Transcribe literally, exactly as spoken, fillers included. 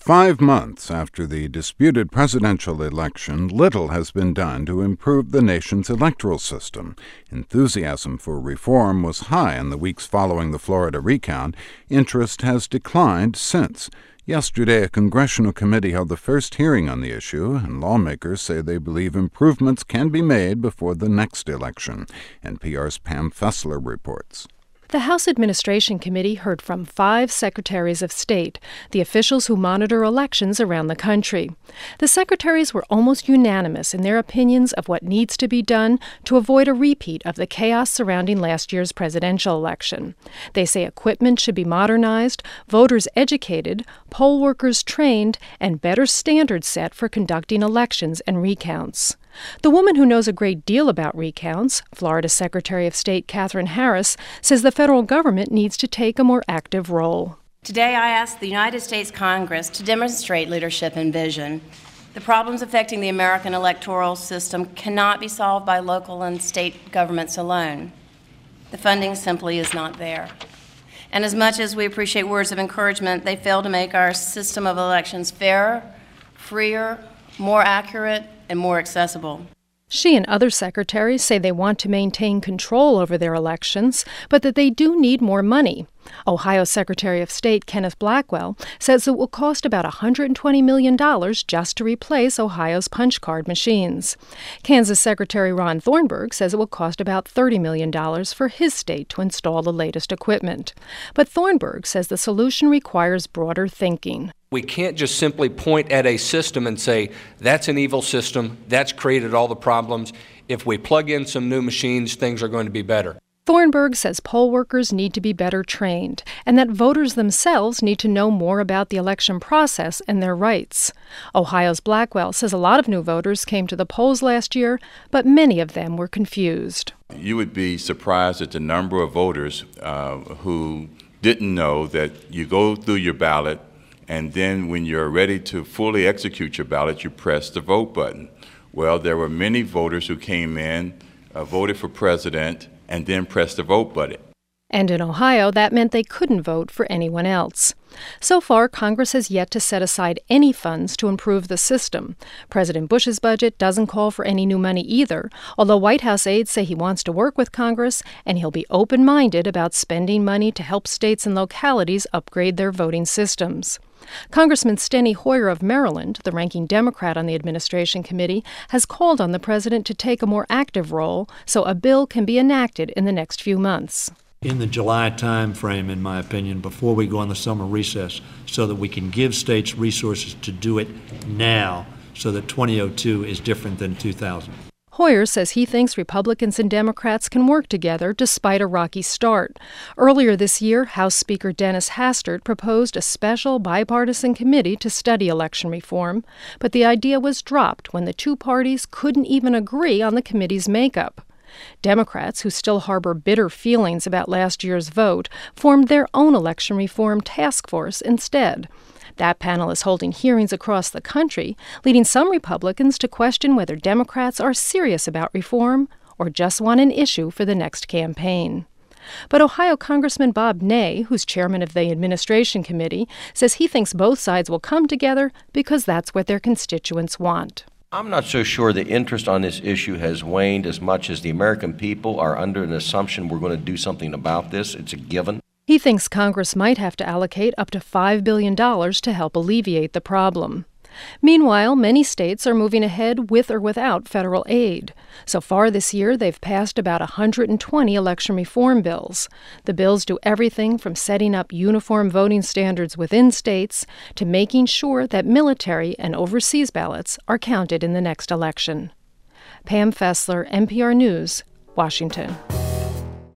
Five months after the disputed presidential election, little has been done to improve the nation's electoral system. Enthusiasm for reform was high in the weeks following the Florida recount. Interest has declined since. Yesterday, a congressional committee held the first hearing on the issue, and lawmakers say they believe improvements can be made before the next election. N P R's Pam Fessler reports. The House Administration Committee heard from five secretaries of state, the officials who monitor elections around the country. The secretaries were almost unanimous in their opinions of what needs to be done to avoid a repeat of the chaos surrounding last year's presidential election. They say equipment should be modernized, voters educated, poll workers trained, and better standards set for conducting elections and recounts. The woman who knows a great deal about recounts, Florida Secretary of State Katherine Harris, says the federal government needs to take a more active role. Today I ask the United States Congress to demonstrate leadership and vision. The problems affecting the American electoral system cannot be solved by local and state governments alone. The funding simply is not there. And as much as we appreciate words of encouragement, they fail to make our system of elections fairer, freer, more accurate, and more accessible. She and other secretaries say they want to maintain control over their elections, but that they do need more money. Ohio Secretary of State Kenneth Blackwell says it will cost about one hundred twenty million dollars just to replace Ohio's punch card machines. Kansas Secretary Ron Thornburg says it will cost about thirty million dollars for his state to install the latest equipment. But Thornburg says the solution requires broader thinking. We can't just simply point at a system and say, that's an evil system, that's created all the problems. If we plug in some new machines, things are going to be better. Thornburg says poll workers need to be better trained, and that voters themselves need to know more about the election process and their rights. Ohio's Blackwell says a lot of new voters came to the polls last year, but many of them were confused. You would be surprised at the number of voters uh, who didn't know that you go through your ballot, and then when you're ready to fully execute your ballot, you press the vote button. Well, there were many voters who came in, uh, voted for president, and then pressed the vote button. And in Ohio, that meant they couldn't vote for anyone else. So far, Congress has yet to set aside any funds to improve the system. President Bush's budget doesn't call for any new money either, although White House aides say he wants to work with Congress and he'll be open-minded about spending money to help states and localities upgrade their voting systems. Congressman Steny Hoyer of Maryland, the ranking Democrat on the Administration Committee, has called on the president to take a more active role so a bill can be enacted in the next few months. In the July time frame, in my opinion, before we go on the summer recess, so that we can give states resources to do it now, so that twenty oh two is different than two thousand. Hoyer says he thinks Republicans and Democrats can work together despite a rocky start. Earlier this year, House Speaker Dennis Hastert proposed a special bipartisan committee to study election reform, but the idea was dropped when the two parties couldn't even agree on the committee's makeup. Democrats, who still harbor bitter feelings about last year's vote, formed their own election reform task force instead. That panel is holding hearings across the country, leading some Republicans to question whether Democrats are serious about reform or just want an issue for the next campaign. But Ohio Congressman Bob Ney, who's chairman of the Administration Committee, says he thinks both sides will come together because that's what their constituents want. I'm not so sure the interest on this issue has waned as much as the American people are under an assumption we're going to do something about this. It's a given. He thinks Congress might have to allocate up to five billion dollars to help alleviate the problem. Meanwhile, many states are moving ahead with or without federal aid. So far this year, they've passed about one hundred twenty election reform bills. The bills do everything from setting up uniform voting standards within states to making sure that military and overseas ballots are counted in the next election. Pam Fessler, N P R News, Washington.